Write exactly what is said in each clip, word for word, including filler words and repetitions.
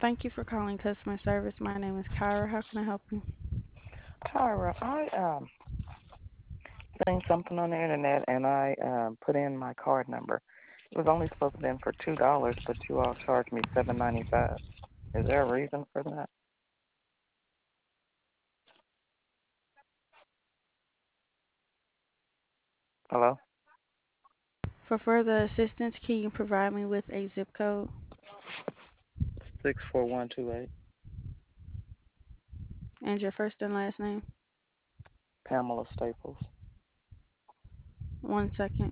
Thank you for calling customer service. My name is Kyra. How can I help you? Tyra, I um seen something on the internet and I um put in my card number. It was only supposed to be in for two dollars, but you all charged me seven ninety five. Is there a reason for that? Hello, For further assistance, can you provide me with a zip code six four one two eight. and your first and last name? Pamela Staples. One second.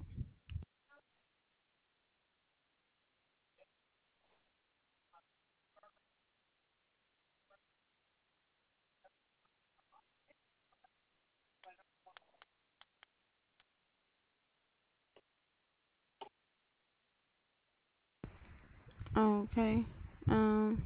Okay. Um,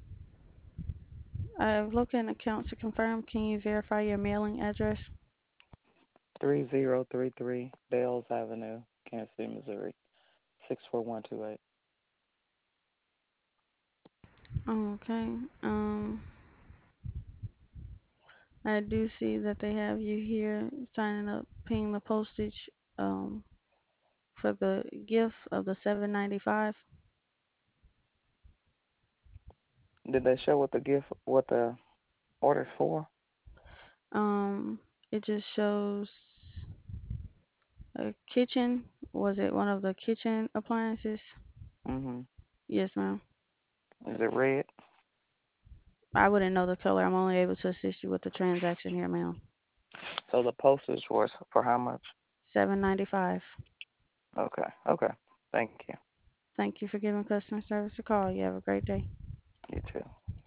I've looked in accounts to confirm. Can you verify your mailing address? Three zero three three Bells Avenue, Kansas City, Missouri. Six four one two eight. Okay. Um, I do see that they have you here signing up, paying the postage. Um, for the gift of the seven ninety five. Did they show what the gift what the order's for? Um, it just shows a kitchen. Was it one of the kitchen appliances? Mhm. Yes, ma'am. Is it red? I wouldn't know the color. I'm only able to assist you with the transaction here, ma'am. So the postage was for how much? Seven ninety five. Okay. Okay. Thank you. Thank you for giving customer service a call. You have a great day. You too.